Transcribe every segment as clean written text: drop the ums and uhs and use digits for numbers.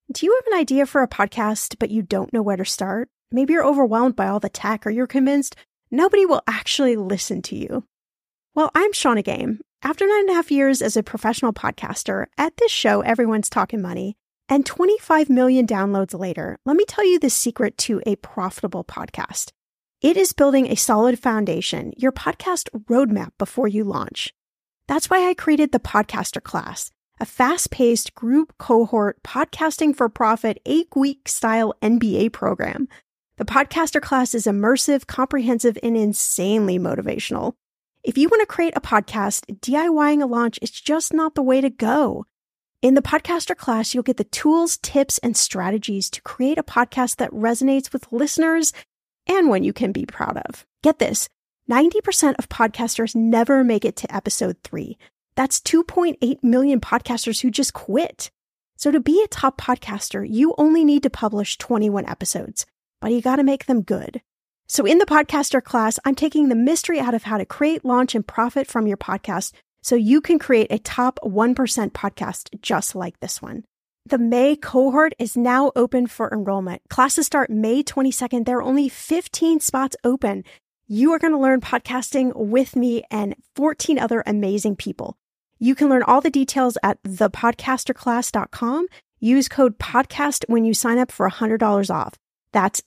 Do you have an idea for a podcast, but you don't know where to start? Maybe you're overwhelmed by all the tech, or you're convinced nobody will actually listen to you. Well, I'm Shannah Game. After 9.5 years as a professional podcaster, at this show, everyone's talking money, and 25 million downloads later, let me tell you the secret to a profitable podcast. It is building a solid foundation, your podcast roadmap before you launch. That's why I created the Podcaster Class, a fast-paced group cohort podcasting for profit 8-week style MBA program. The Podcaster Class is immersive, comprehensive, and insanely motivational. If you want to create a podcast, DIYing a launch is just not the way to go. In the Podcaster Class, you'll get the tools, tips, and strategies to create a podcast that resonates with listeners and one you can be proud of. Get this, 90% of podcasters never make it to episode 3. That's 2.8 million podcasters who just quit. So to be a top podcaster, you only need to publish 21 episodes, but you got to make them good. So in the Podcaster Class, I'm taking the mystery out of how to create, launch, and profit from your podcast so you can create a top 1% podcast just like this one. The May cohort is now open for enrollment. Classes start May 22nd. There are only 15 spots open. You are going to learn podcasting with me and 14 other amazing people. You can learn all the details at thepodcasterclass.com. Use code PODCAST when you sign up for $100 off. That's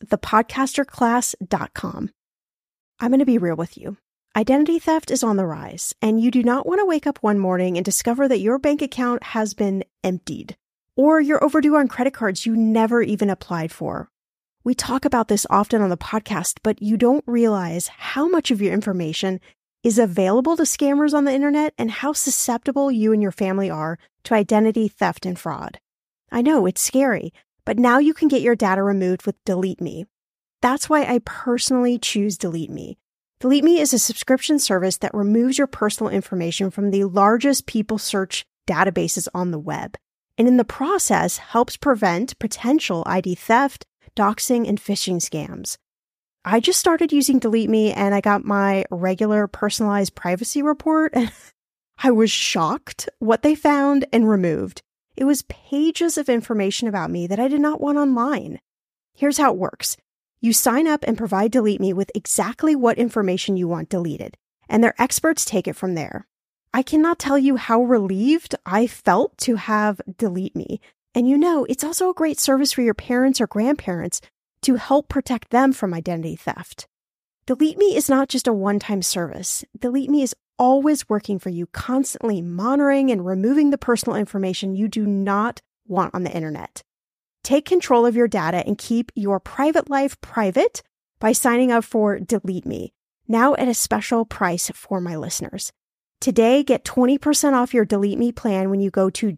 thepodcasterclass.com. I'm going to be real with you. Identity theft is on the rise, and you do not want to wake up one morning and discover that your bank account has been emptied, or you're overdue on credit cards you never even applied for. We talk about this often on the podcast, but you don't realize how much of your information is available to scammers on the internet and how susceptible you and your family are to identity theft and fraud. I know it's scary, but now you can get your data removed with Delete Me. That's why I personally choose Delete Me. Delete Me is a subscription service that removes your personal information from the largest people search databases on the web, and in the process helps prevent potential ID theft, doxing, and phishing scams. I just started using Delete Me and I got my regular personalized privacy report and I was shocked what they found and removed. It was pages of information about me that I did not want online. Here's how it works. You sign up and provide Delete Me with exactly what information you want deleted, and their experts take it from there. I cannot tell you how relieved I felt to have Delete Me. And it's also a great service for your parents or grandparents to help protect them from identity theft. Delete Me is not just a one-time service. Delete Me is always working for you, constantly monitoring and removing the personal information you do not want on the internet. Take control of your data and keep your private life private by signing up for Delete Me, now at a special price for my listeners. Today, get 20% off your Delete Me plan when you go to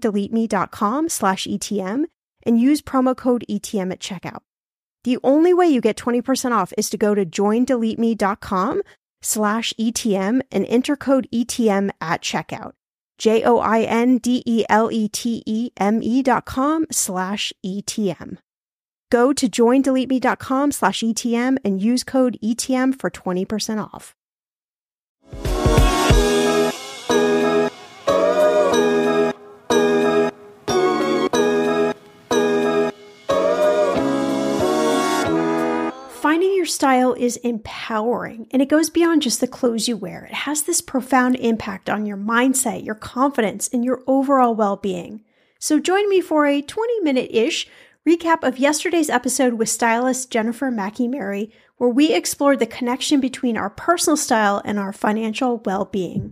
joindeleteme.com/ETM and use promo code ETM at checkout. The only way you get 20% off is to go to joindeleteme.com/ETM and enter code ETM at checkout. joindeleteme.com/ETM. Go to joindeleteme.com/ETM and use code ETM for 20% off. Finding your style is empowering, and it goes beyond just the clothes you wear. It has this profound impact on your mindset, your confidence, and your overall well-being. So join me for a 20-minute-ish recap of yesterday's episode with stylist Jennifer Mackey-Mary, where we explored the connection between our personal style and our financial well-being.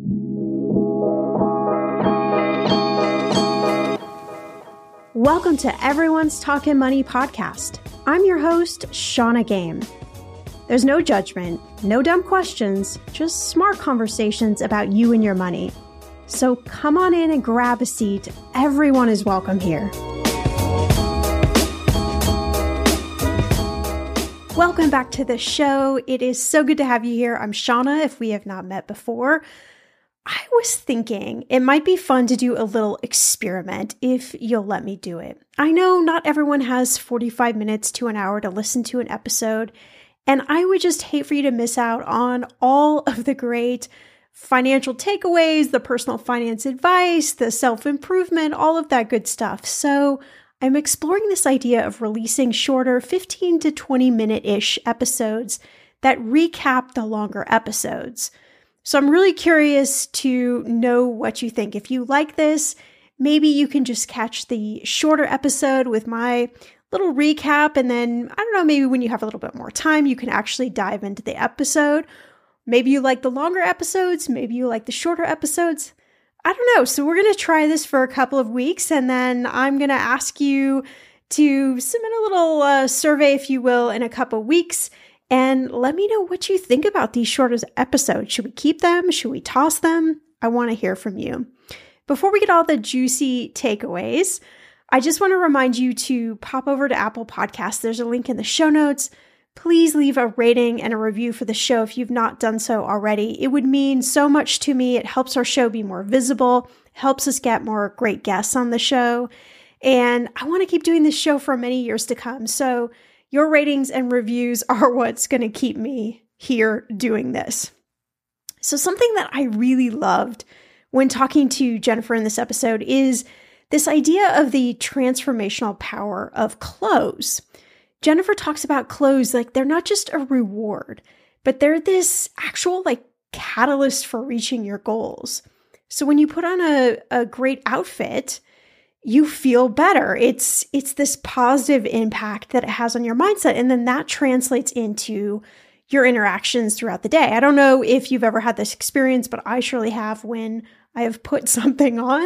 Welcome to Everyone's Talking Money podcast. I'm your host, Shannah Game. There's no judgment, no dumb questions, just smart conversations about you and your money. So come on in and grab a seat. Everyone is welcome here. Welcome back to the show. It is so good to have you here. I'm Shannah, if we have not met before. I was thinking it might be fun to do a little experiment if you'll let me do it. I know not everyone has 45 minutes to an hour to listen to an episode, and I would just hate for you to miss out on all of the great financial takeaways, the personal finance advice, the self-improvement, all of that good stuff. So I'm exploring this idea of releasing shorter 15 to 20 minute-ish episodes that recap the longer episodes. So I'm really curious to know what you think. If you like this, maybe you can just catch the shorter episode with my little recap, and then, I don't know, maybe when you have a little bit more time, you can actually dive into the episode. Maybe you like the longer episodes, maybe you like the shorter episodes. I don't know. So we're going to try this for a couple of weeks, and then I'm going to ask you to submit a little survey, if you will, in a couple of weeks, and let me know what you think about these shorter episodes. Should we keep them? Should we toss them? I want to hear from you. Before we get all the juicy takeaways, I just want to remind you to pop over to Apple Podcasts. There's a link in the show notes. Please leave a rating and a review for the show if you've not done so already. It would mean so much to me. It helps our show be more visible, helps us get more great guests on the show. And I want to keep doing this show for many years to come. So your ratings and reviews are what's going to keep me here doing this. So something that I really loved when talking to Jennifer in this episode is this idea of the transformational power of clothes. Jennifer talks about clothes like they're not just a reward, but they're this actual catalyst for reaching your goals. So when you put on a great outfit, you feel better. It's this positive impact that it has on your mindset. And then that translates into your interactions throughout the day. I don't know if you've ever had this experience, but I surely have when I have put something on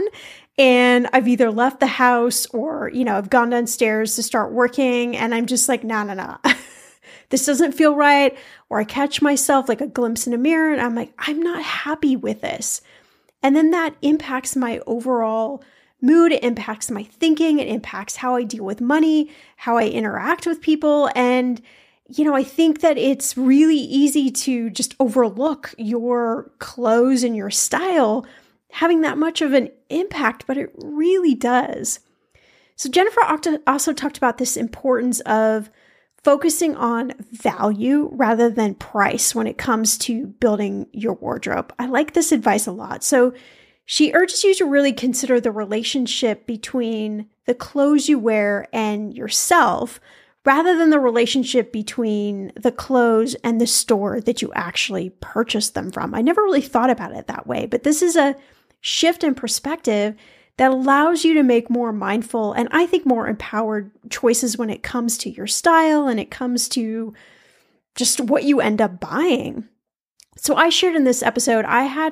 and I've either left the house or, I've gone downstairs to start working and I'm just like, no. This doesn't feel right. Or I catch myself like a glimpse in a mirror and I'm like, I'm not happy with this. And then that impacts my overall mood. It impacts my thinking. It impacts how I deal with money, how I interact with people. And, I think that it's really easy to just overlook your clothes and your style having that much of an impact, but it really does. So Jennifer also talked about this importance of focusing on value rather than price when it comes to building your wardrobe. I like this advice a lot. So she urges you to really consider the relationship between the clothes you wear and yourself, rather than the relationship between the clothes and the store that you actually purchased them from. I never really thought about it that way, but this is a shift in perspective that allows you to make more mindful and I think more empowered choices when it comes to your style and it comes to just what you end up buying. So I shared in this episode, I have,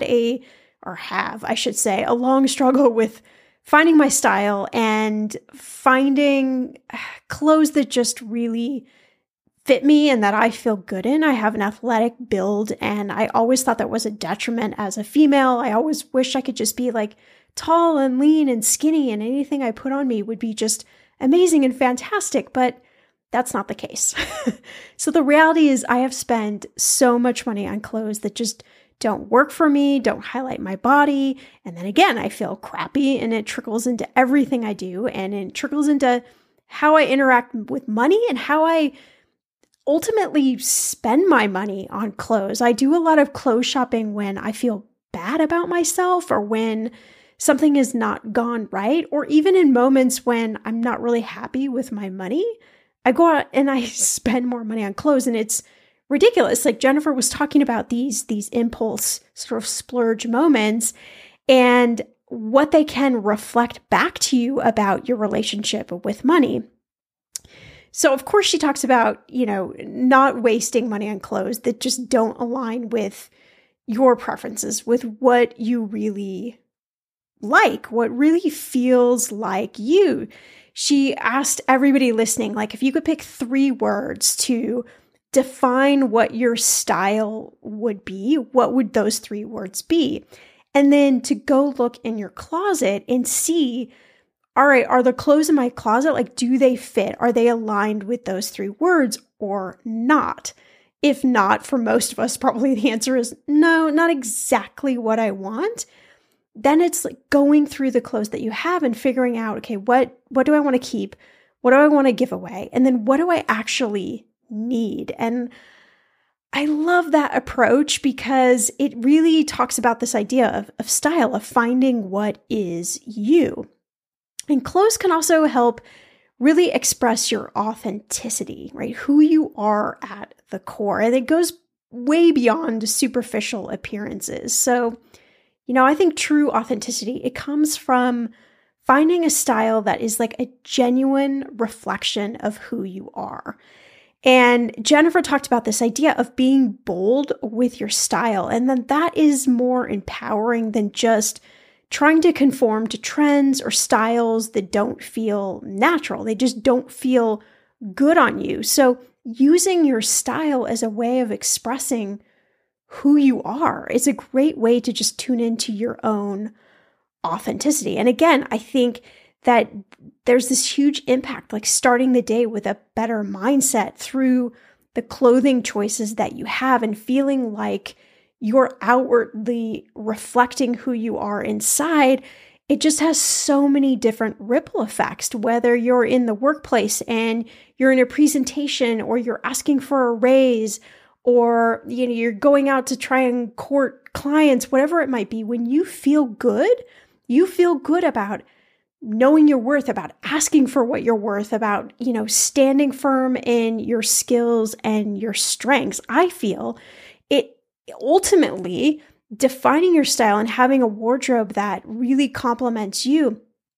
a long struggle with finding my style and finding clothes that just really fit me and that I feel good in. I have an athletic build and I always thought that was a detriment as a female. I always wish I could just be tall and lean and skinny and anything I put on me would be just amazing and fantastic, but that's not the case. So the reality is I have spent so much money on clothes that just don't work for me, don't highlight my body. And then again, I feel crappy and it trickles into everything I do and it trickles into how I interact with money and how I ultimately spend my money on clothes. I do a lot of clothes shopping when I feel bad about myself or when something has not gone right, or even in moments when I'm not really happy with my money. I go out and I spend more money on clothes and it's ridiculous. Like Jennifer was talking about these impulse sort of splurge moments and what they can reflect back to you about your relationship with money. So of course she talks about, not wasting money on clothes that just don't align with your preferences, with what you really like, what really feels like you. She asked everybody listening, if you could pick 3 words to define what your style would be, what would those 3 words be? And then to go look in your closet and see, all right, are the clothes in my closet, do they fit? Are they aligned with those 3 words or not? If not, for most of us, probably the answer is no, not exactly what I want. Then it's going through the clothes that you have and figuring out, okay, what do I want to keep? What do I want to give away? And then what do I actually need? And I love that approach because it really talks about this idea of style, of finding what is you. And clothes can also help really express your authenticity, right? Who you are at the core. And it goes way beyond superficial appearances. So, I think true authenticity, it comes from finding a style that is like a genuine reflection of who you are. And Jennifer talked about this idea of being bold with your style. And then that is more empowering than just trying to conform to trends or styles that don't feel natural. They just don't feel good on you. So using your style as a way of expressing who you are is a great way to just tune into your own authenticity. And again, I think that there's this huge impact, like starting the day with a better mindset through the clothing choices that you have and feeling like you're outwardly reflecting who you are inside. It just has so many different ripple effects, whether you're in the workplace and you're in a presentation or you're asking for a raise or you're going out to try and court clients, whatever it might be. When you feel good about knowing your worth, about asking for what you're worth, about, standing firm in your skills and your strengths. I feel it ultimately defining your style and having a wardrobe that really complements you.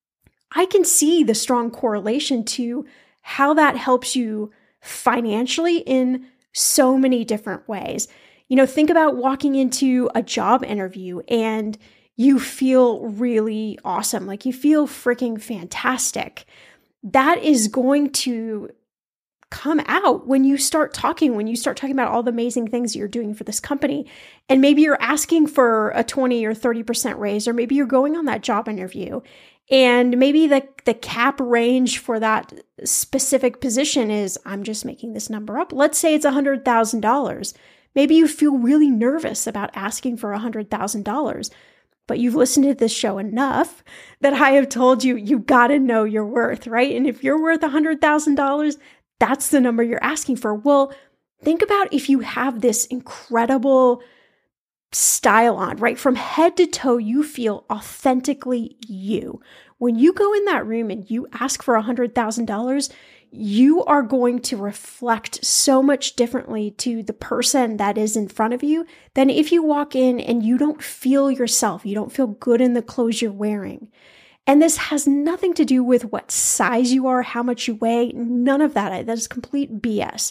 I can see the strong correlation to how that helps you financially in so many different ways. Think about walking into a job interview and you feel really awesome, like you feel freaking fantastic. That is going to come out when you start talking about all the amazing things you're doing for this company. And maybe you're asking for a 20 or 30% raise, or maybe you're going on that job interview. And maybe the cap range for that specific position is, I'm just making this number up. Let's say it's $100,000. Maybe you feel really nervous about asking for $100,000. But you've listened to this show enough that I have told you, you got to know your worth, right? And if you're worth $100,000, that's the number you're asking for. Well, think about if you have this incredible style on, right? From head to toe, you feel authentically you. When you go in that room and you ask for $100,000, you are going to reflect so much differently to the person that is in front of you than if you walk in and you don't feel yourself. You don't feel good in the clothes you're wearing. And this has nothing to do with what size you are, how much you weigh, none of that. That is complete BS.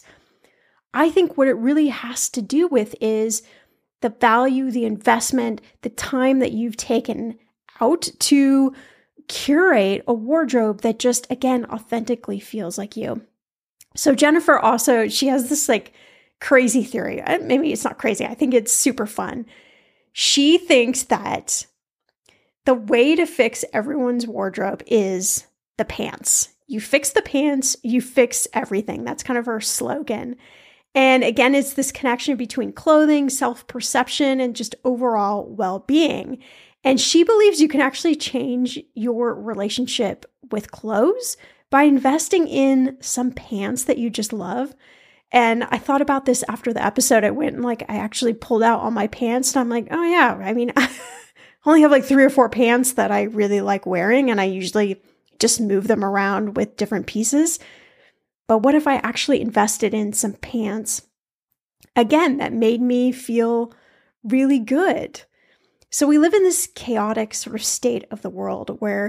I think what it really has to do with is the value, the investment, the time that you've taken out to curate a wardrobe that just, again, authentically feels like you. So Jennifer also, she has this like crazy theory. Maybe it's not crazy. I think it's super fun. She thinks that the way to fix everyone's wardrobe is the pants. You fix the pants, you fix everything. That's kind of her slogan. And again, it's this connection between clothing, self-perception, and just overall well-being. And she believes you can actually change your relationship with clothes by investing in some pants that you just love. And I thought about this after the episode. I went and I actually pulled out all my pants and I'm like, oh yeah, I mean, I only have like 3 or 4 pants that I really like wearing. And I usually just move them around with different pieces. But what if I actually invested in some pants, again, that made me feel really good? So we live in this chaotic sort of state of the world where,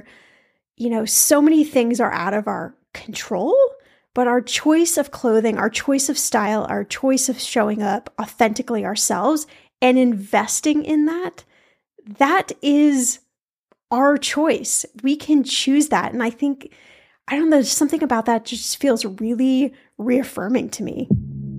so many things are out of our control, but our choice of clothing, our choice of style, our choice of showing up authentically ourselves and investing in that is our choice. We can choose that. And I think, I don't know, there's something about that just feels really reaffirming to me.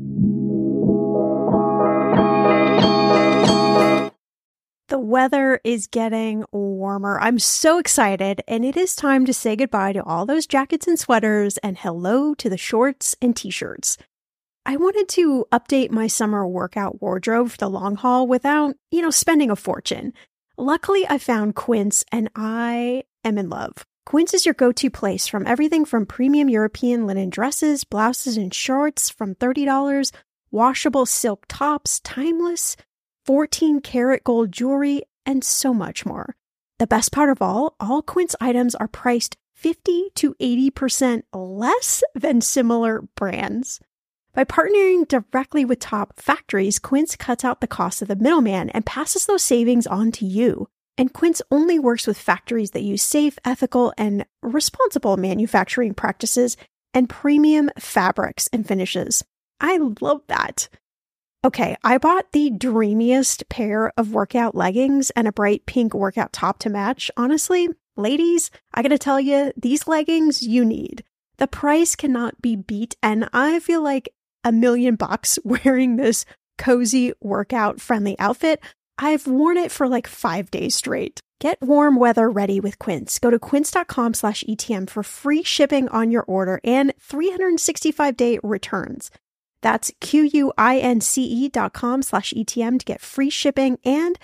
The weather is getting warmer. I'm so excited, and it is time to say goodbye to all those jackets and sweaters and hello to the shorts and t-shirts. I wanted to update my summer workout wardrobe for the long haul without, spending a fortune. Luckily, I found Quince, and I am in love. Quince is your go-to place from everything from premium European linen dresses, blouses, and shorts from $30, washable silk tops, timeless 14-karat gold jewelry, and so much more. The best part of all Quince items are priced 50 to 80% less than similar brands. By partnering directly with top factories, Quince cuts out the cost of the middleman and passes those savings on to you. And Quince only works with factories that use safe, ethical, and responsible manufacturing practices and premium fabrics and finishes. I love that. Okay, I bought the dreamiest pair of workout leggings and a bright pink workout top to match. Honestly, ladies, I gotta tell you, these leggings you need. The price cannot be beat, and I feel like $1 million wearing this cozy workout friendly outfit. I've worn it for like 5 days straight. Get warm weather ready with Quince. Go to quince.com/ETM for free shipping on your order and 365-day returns. That's QUINCE.com/ETM to get free shipping and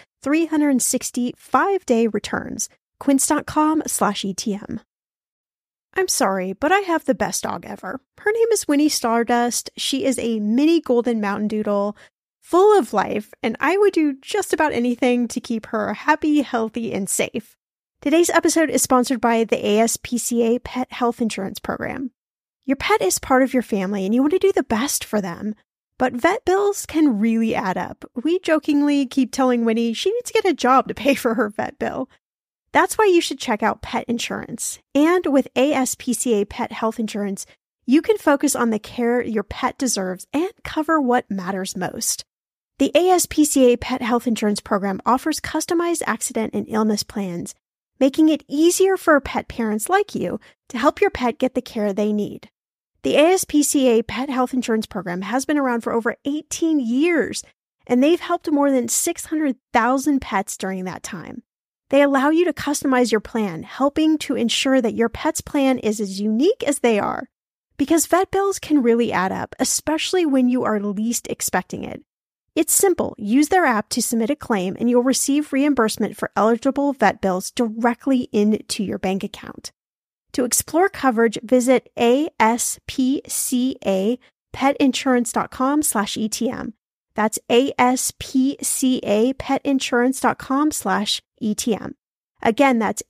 365-day returns. Quince.com/ETM. I'm sorry, but I have the best dog ever. Her name is Winnie Stardust. She is a mini golden mountain doodle, full of life, and I would do just about anything to keep her happy, healthy, and safe. Today's episode is sponsored by the ASPCA Pet Health Insurance Program. Your pet is part of your family and you want to do the best for them, but vet bills can really add up. We jokingly keep telling Winnie she needs to get a job to pay for her vet bill. That's why you should check out pet insurance. And with ASPCA Pet Health Insurance, you can focus on the care your pet deserves and cover what matters most. The ASPCA Pet Health Insurance Program offers customized accident and illness plans, making it easier for pet parents like you to help your pet get the care they need. The ASPCA Pet Health Insurance Program has been around for over 18 years, and they've helped more than 600,000 pets during that time. They allow you to customize your plan, helping to ensure that your pet's plan is as unique as they are. Because vet bills can really add up, especially when you are least expecting it. It's simple. Use their app to submit a claim and you'll receive reimbursement for eligible vet bills directly into your bank account. To explore coverage, visit aspcapetinsurance.com/ETM. That's aspcapetinsurance.com/ETM. Again, that's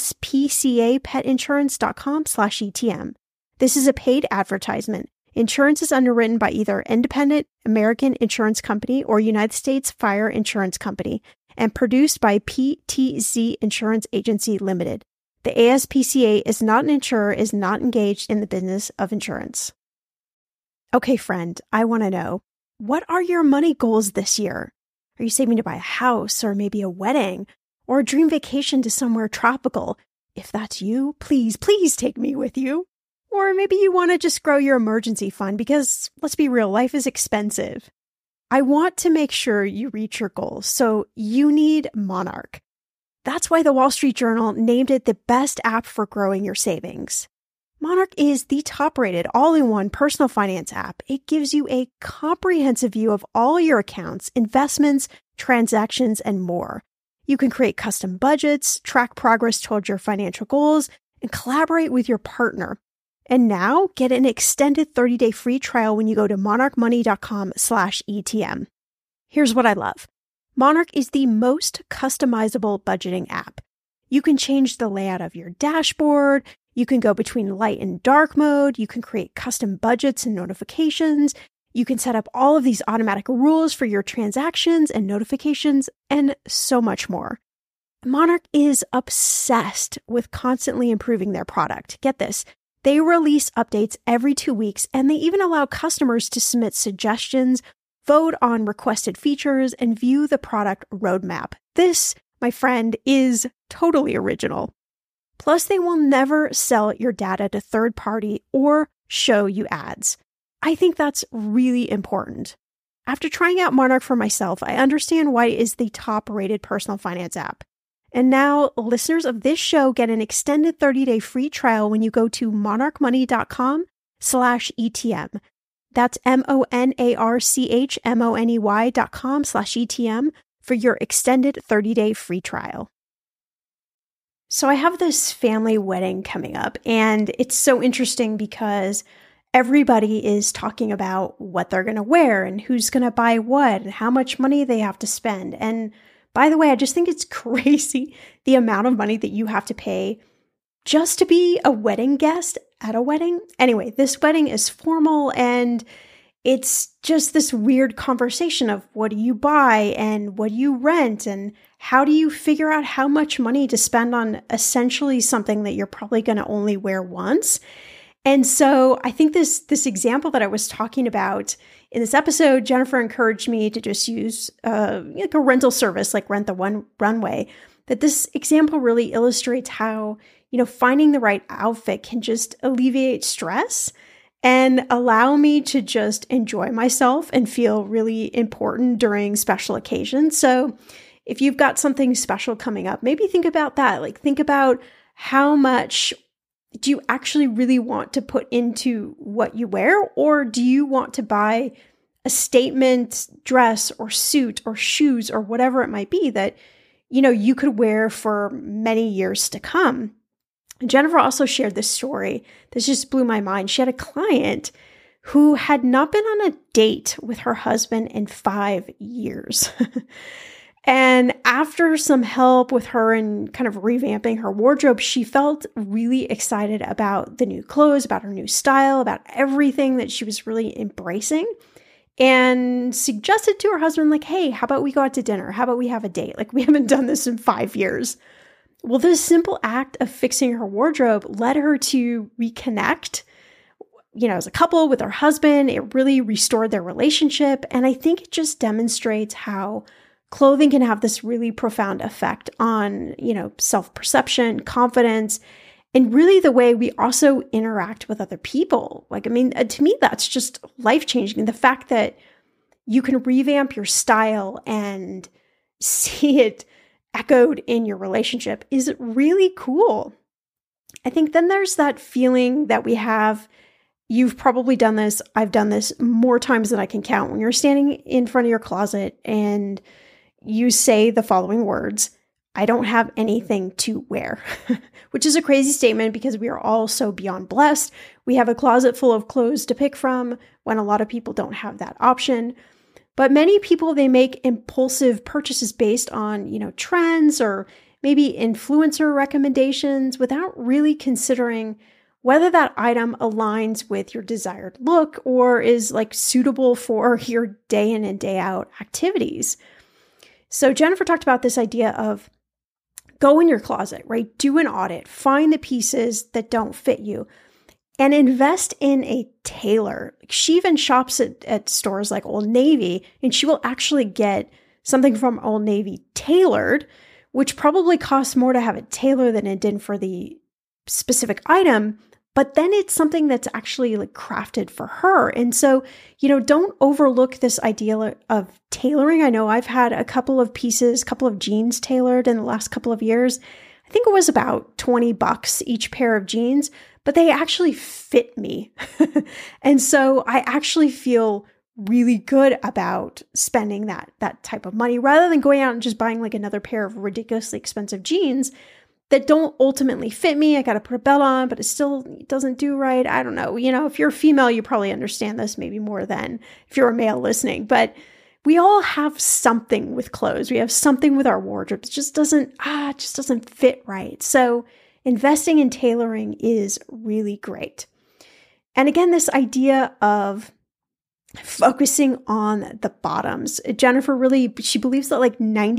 aspcapetinsurance.com/ETM. This is a paid advertisement. Insurance is underwritten by either Independent American Insurance Company or United States Fire Insurance Company and produced by PTZ Insurance Agency Limited. The ASPCA is not an insurer, is not engaged in the business of insurance. Okay, friend, I want to know, what are your money goals this year? Are you saving to buy a house or maybe a wedding or a dream vacation to somewhere tropical? If that's you, please take me with you. Or maybe you want to just grow your emergency fund because, let's be real, life is expensive. I want to make sure you reach your goals, so you need Monarch. That's why the Wall Street Journal named it the best app for growing your savings. Monarch is the top-rated all-in-one personal finance app. It gives you a comprehensive view of all your accounts, investments, transactions, and more. You can create custom budgets, track progress towards your financial goals, and collaborate with your partner. And now, get an extended 30-day free trial when you go to monarchmoney.com/ETM. Here's what I love. Monarch is the most customizable budgeting app. You can change the layout of your dashboard. You can go between light and dark mode. You can create custom budgets and notifications. You can set up all of these automatic rules for your transactions and notifications, and so much more. Monarch is obsessed with constantly improving their product. Get this. They release updates every 2 weeks, and they even allow customers to submit suggestions, vote on requested features, and view the product roadmap. This, my friend, is totally original. Plus, they will never sell your data to third party or show you ads. I think that's really important. After trying out Monarch for myself, I understand why it is the top-rated personal finance app. And now, listeners of this show get an extended 30-day free trial when you go to monarchmoney.com/ETM. That's monarchmoney.com/ETM for your extended 30-day free trial. So I have this family wedding coming up, and it's so interesting because everybody is talking about what they're going to wear and who's going to buy what and how much money they have to spend. And by the way, I just think it's crazy the amount of money that you have to pay just to be a wedding guest at a wedding. Anyway, this wedding is formal and it's just this weird conversation of what do you buy and what do you rent and how do you figure out how much money to spend on essentially something that you're probably going to only wear once. And so I think this example that I was talking about in this episode, Jennifer encouraged me to just use like a rental service like Rent the Runway. That this example really illustrates how, finding the right outfit can just alleviate stress and allow me to just enjoy myself and feel really important during special occasions. So if you've got something special coming up, maybe think about that. Like think about how much do you actually really want to put into what you wear, or do you want to buy a statement dress or suit or shoes or whatever it might be that, you could wear for many years to come? Jennifer also shared this story. This just blew my mind. She had a client who had not been on a date with her husband in 5 years. And after some help with her and kind of revamping her wardrobe, she felt really excited about the new clothes, about her new style, about everything that she was really embracing, and suggested to her husband, like, hey, how about we go out to dinner? How about we have a date? Like, we haven't done this in 5 years. Well, this simple act of fixing her wardrobe led her to reconnect, as a couple with her husband. It really restored their relationship. And I think it just demonstrates how clothing can have this really profound effect on, self-perception, confidence, and really the way we also interact with other people. To me, that's just life-changing. The fact that you can revamp your style and see it echoed in your relationship is really cool. I think then there's that feeling that we have. You've probably done this. I've done this more times than I can count. When you're standing in front of your closet and you say the following words, I don't have anything to wear, which is a crazy statement because we are all so beyond blessed. We have a closet full of clothes to pick from when a lot of people don't have that option. But many people, they make impulsive purchases based on, trends or maybe influencer recommendations without really considering whether that item aligns with your desired look or is suitable for your day in and day out activities. So Jennifer talked about this idea of go in your closet, right? Do an audit, find the pieces that don't fit you, and invest in a tailor. She even shops at stores like Old Navy, and she will actually get something from Old Navy tailored, which probably costs more to have it tailored than it did for the specific item. But then it's something that's actually crafted for her. And so, don't overlook this idea of tailoring. I know I've had a couple of jeans tailored in the last couple of years. I think it was about $20 each pair of jeans, but they actually fit me. And so I actually feel really good about spending that type of money rather than going out and just buying another pair of ridiculously expensive jeans that don't ultimately fit me. I got to put a belt on, but it still doesn't do right. I don't know. If you're a female, you probably understand this maybe more than if you're a male listening, but we all have something with clothes. We have something with our wardrobe. It just doesn't fit right. So investing in tailoring is really great. And again, this idea of focusing on the bottoms. Jennifer she believes that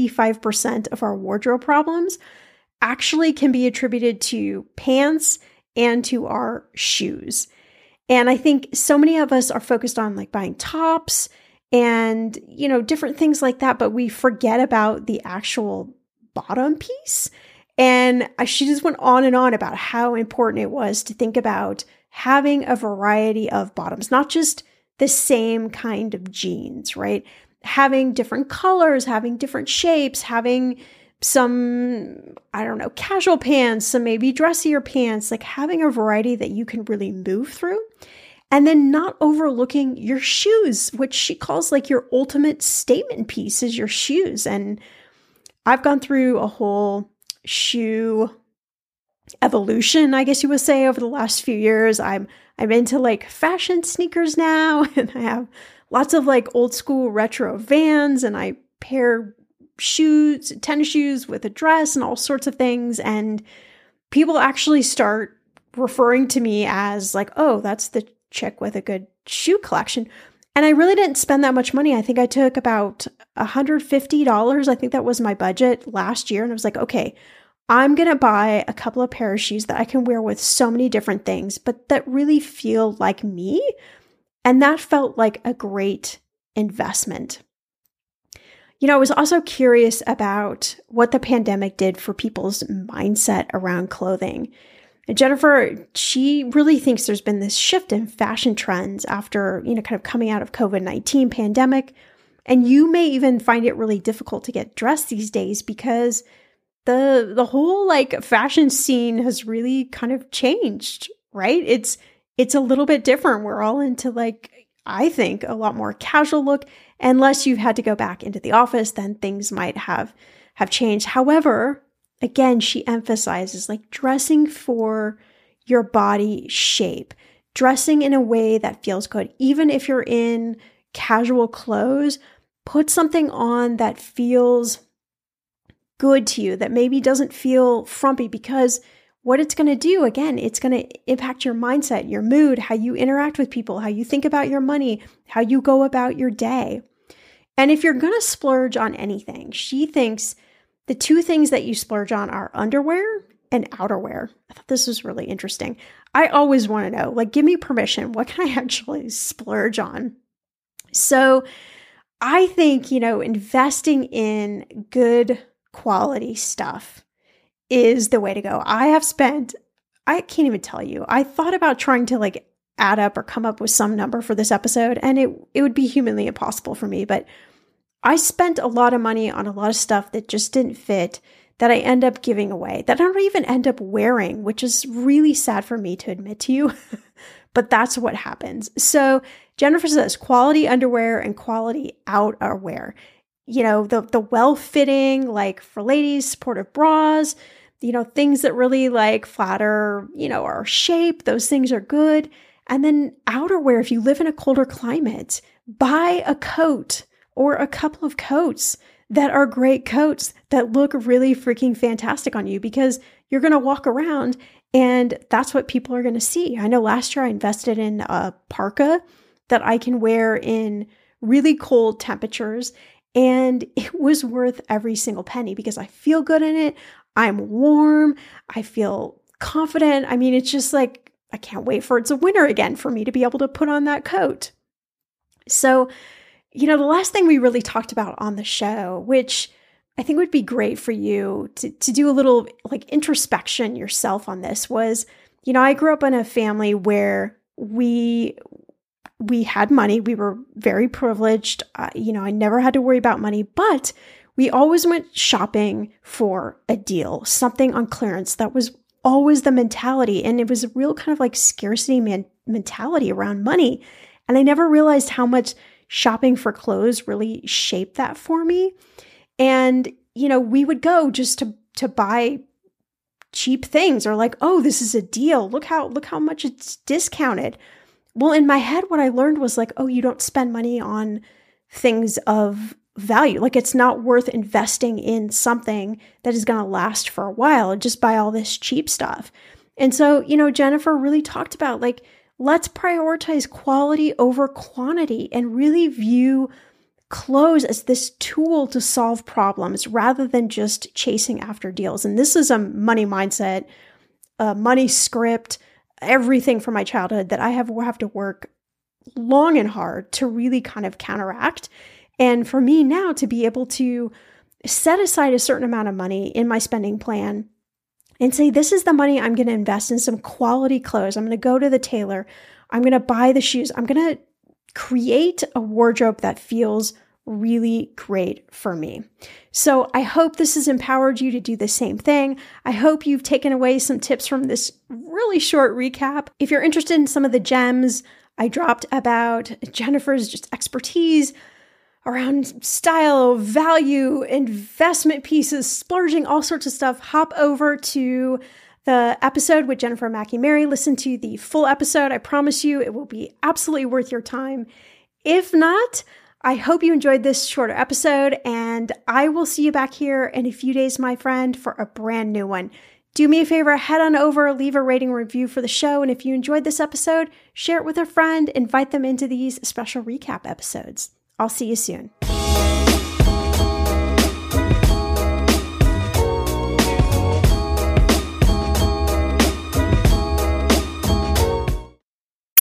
95% of our wardrobe problems actually can be attributed to pants and to our shoes. And I think so many of us are focused on buying tops and, different things like that, but we forget about the actual bottom piece. And she just went on and on about how important it was to think about having a variety of bottoms, not just the same kind of jeans, right? Having different colors, having different shapes, having some, casual pants, some maybe dressier pants, having a variety that you can really move through. And then not overlooking your shoes, which she calls your ultimate statement piece is your shoes. And I've gone through a whole shoe evolution, I guess you would say, over the last few years. I'm into fashion sneakers now, and I have lots of old school retro Vans, and I pair tennis shoes with a dress and all sorts of things. And people actually start referring to me as like, oh, that's the chick with a good shoe collection. And I really didn't spend that much money. I think I took about $150. I think that was my budget last year. And I was like, okay, I'm going to buy a couple of pair of shoes that I can wear with so many different things, but that really feel like me. And that felt like a great investment. I was also curious about what the pandemic did for people's mindset around clothing. And Jennifer, she really thinks there's been this shift in fashion trends after, kind of coming out of COVID-19 pandemic. And you may even find it really difficult to get dressed these days because the whole like fashion scene has really kind of changed, right? It's a little bit different. We're all into like, I think, a lot more casual look. Unless you've had to go back into the office, then things might have changed. However, again, she emphasizes like dressing for your body shape, dressing in a way that feels good. Even if you're in casual clothes, put something on that feels good to you, that maybe doesn't feel frumpy, because what it's going to do, again, it's going to impact your mindset, your mood, how you interact with people, how you think about your money, how you go about your day. And if you're going to splurge on anything, she thinks the two things that you splurge on are underwear and outerwear. I thought this was really interesting. I always want to know, like, give me permission. What can I actually splurge on? So I think, investing in good quality stuff is the way to go. I can't even tell you. I thought about trying to like add up or come up with some number for this episode, and it would be humanly impossible for me. But I spent a lot of money on a lot of stuff that just didn't fit, that I end up giving away, that I don't even end up wearing, which is really sad for me to admit to you. But that's what happens. So Jennifer says quality underwear and quality outerwear. The well-fitting, like for ladies, supportive bras, things that really like flatter, our shape, those things are good. And then outerwear, if you live in a colder climate, buy a coat or a couple of coats that are great coats that look really freaking fantastic on you, because you're going to walk around and that's what people are going to see. I know last year I invested in a parka that I can wear in really cold temperatures, and it was worth every single penny because I feel good in it. I'm warm. I feel confident. I mean, it's just like, I can't wait for it's a winter again for me to be able to put on that coat. So, the last thing we really talked about on the show, which I think would be great for you to do a little like introspection yourself on this, was, I grew up in a family where we had money. We were very privileged. I never had to worry about money, but we always went shopping for a deal, something on clearance. That was always the mentality. And it was a real kind of like scarcity mentality around money. And I never realized how much shopping for clothes really shaped that for me. And, we would go just to buy cheap things, or like, oh, this is a deal. Look how much it's discounted. Well, in my head, what I learned was like, oh, you don't spend money on things of value. Like, it's not worth investing in something that is going to last for a while. Just buy all this cheap stuff. And so, Jennifer really talked about like, let's prioritize quality over quantity and really view clothes as this tool to solve problems rather than just chasing after deals. And this is a money mindset, a money script, everything from my childhood that I have to work long and hard to really kind of counteract. And for me now to be able to set aside a certain amount of money in my spending plan and say, this is the money I'm going to invest in some quality clothes. I'm going to go to the tailor. I'm going to buy the shoes. I'm going to create a wardrobe that feels really great for me. So I hope this has empowered you to do the same thing. I hope you've taken away some tips from this really short recap. If you're interested in some of the gems I dropped about Jennifer's just expertise around style, value, investment pieces, splurging, all sorts of stuff, hop over to the episode with Jennifer McNamara. Listen to the full episode. I promise you it will be absolutely worth your time. If not, I hope you enjoyed this shorter episode, and I will see you back here in a few days, my friend, for a brand new one. Do me a favor, head on over, leave a rating review for the show, and if you enjoyed this episode, share it with a friend, invite them into these special recap episodes. I'll see you soon.